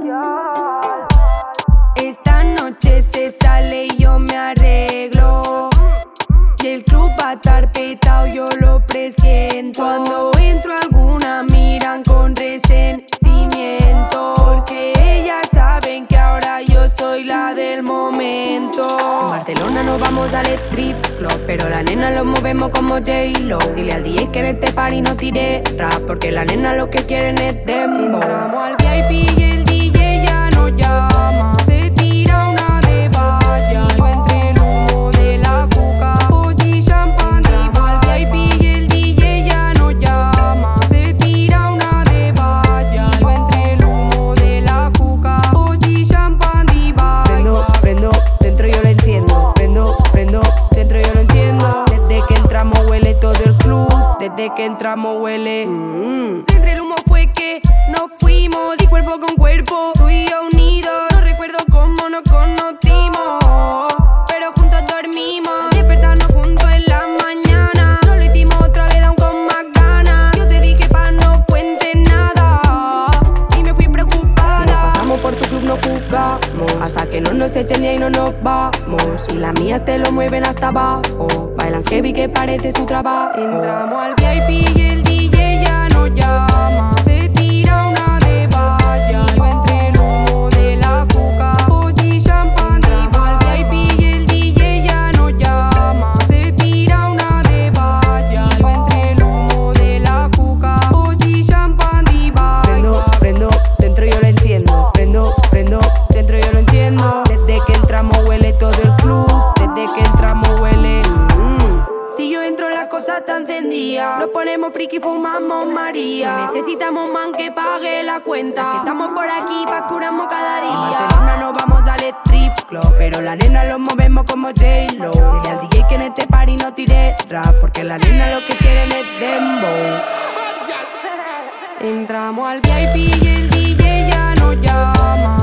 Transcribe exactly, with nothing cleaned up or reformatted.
Esta noche se sale y yo me arreglo, y el club va a estar petado, yo lo presiento. Cuando entro a alguna miran con resentimiento, porque ellas saben que ahora yo soy la del momento. En Barcelona nos vamos al strip club, pero la nena lo movemos como J-Lo. Dile al D J que en este party no tire rap, porque la nena lo que quieren es dembow. Entramos al V I P y el D J ya nos llama, se tira una de valla, yo entre el humo de la juca, Posi champán. Entramos al V I P y el D J ya nos llama, se tira una de valla, yo entre el humo de la juca, Posi champán diva. Prendo, prendo, dentro yo lo entiendo. Prendo, prendo, dentro yo lo entiendo. Desde que entramos huele todo el club, desde que entramos huele. mm. Entre el humo fue que nos fuimos, y cuerpo con cuerpo, tú y yo unidos. No recuerdo cómo nos conocimos, pero juntos dormimos. Despertarnos juntos en la mañana, no lo hicimos otra vez aún con más ganas. Yo te dije pa' no cuentes nada, y me fui preocupada. Si nos pasamos por tu club no jugamos, hasta que no nos echen de ahí no nos vamos. Y las mías te lo mueven hasta abajo, bailan heavy que parece su trabajo. Entramos al V I P y el D J ya nos llama, se tira una de valla, yo entre el humo de la juca, Posi champán. Entramos al V I P y el D J ya nos llama, se tira una de valla, yo entre el humo de la juca, Posi champán diva. Prendo, prendo, dentro yo lo entiendo. Prendo, prendo, dentro yo lo entiendo. Desde que entramos huele todo el club, desde que entramos huele. mm. Si yo entro la cosa está encendida, nos ponemos friki, fumamos María. No necesitamos man que pague la cuenta, que estamos por aquí, facturamos cada día. En Barcelona nos vamos al strip club, pero la nena lo movemos como J-Lo. Dile al D J que en este party no tire rap, porque la nena lo que quieren es dembow. Entramos al V I P y el D J ya nos llama,